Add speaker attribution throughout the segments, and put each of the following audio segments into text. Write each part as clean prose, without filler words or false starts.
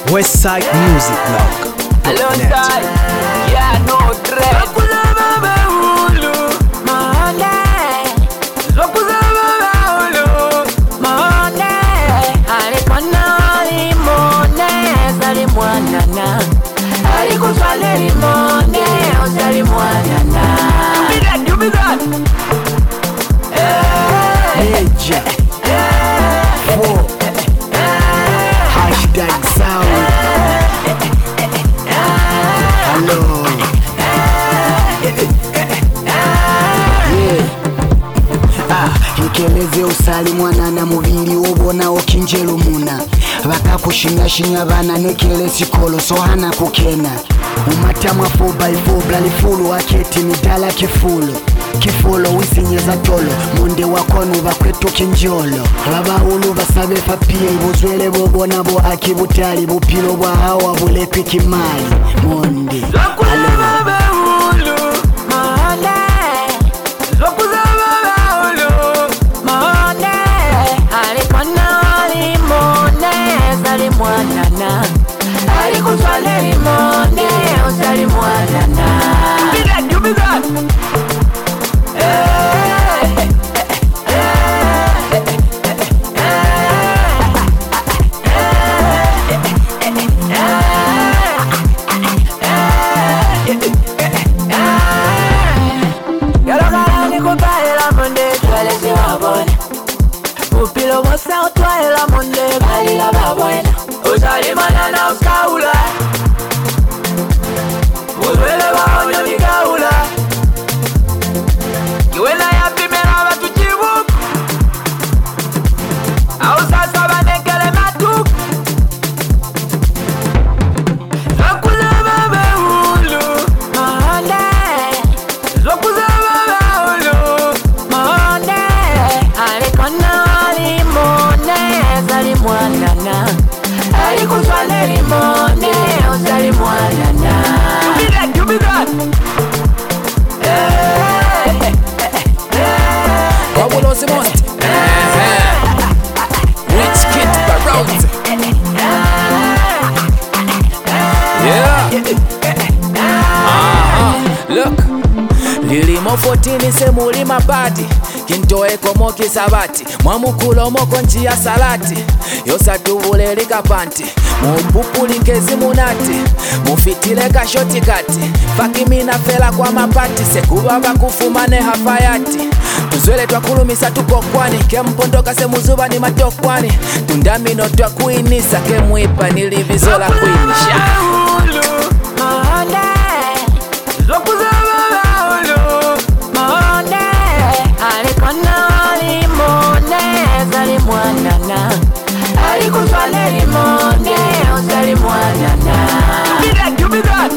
Speaker 1: Westside Music Blog.
Speaker 2: Alongside, yeah, no dread.
Speaker 1: Major 4 Hashtag sound. Hello. Ikeleze usali mwana na mubiri wobona okinjelo muna bakakushinya bana nekele sikolo sohana kukena umatamwa 4x4 blalifulu aketi midala kifulo wisinyeza tolo munde wakono bakwetu kinjolo abaulu basabe papie ibuzwele bobona bo akibutali bupilo bwa hawa bulepi kimali monde
Speaker 2: Upilo mosa utwaela monde balila babwena usalimana na uskaula uzwele baonyo nikaula kiwela ya pimera batu chibuku au sasa banekele matuku zokuza baba ulu mahande zokuza baba ulu mahande alikona mwanana alikuswale limone uzali mwanana do me that
Speaker 3: Babulosi Monty Rich Kid Barrows. Yeah. Look Lilimo 14 semuli mabadi kintoe komo kisabati mwamukulo moko njia salati yosatubule likapanti mupupuli nkezi munati mufitile kashoti kati fakimina fela kwa mapati sekuba bakufumane hafayati tuzwele twakulumisa tukokwani kempondoka semuzuba ni matokwani tundamino twakuinisa kemwipa nilivizola kuinisha
Speaker 2: mwanana alikuswale limone uzali mwanana do me that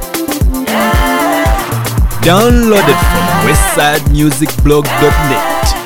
Speaker 1: Downloaded from westsidemusicblog.net.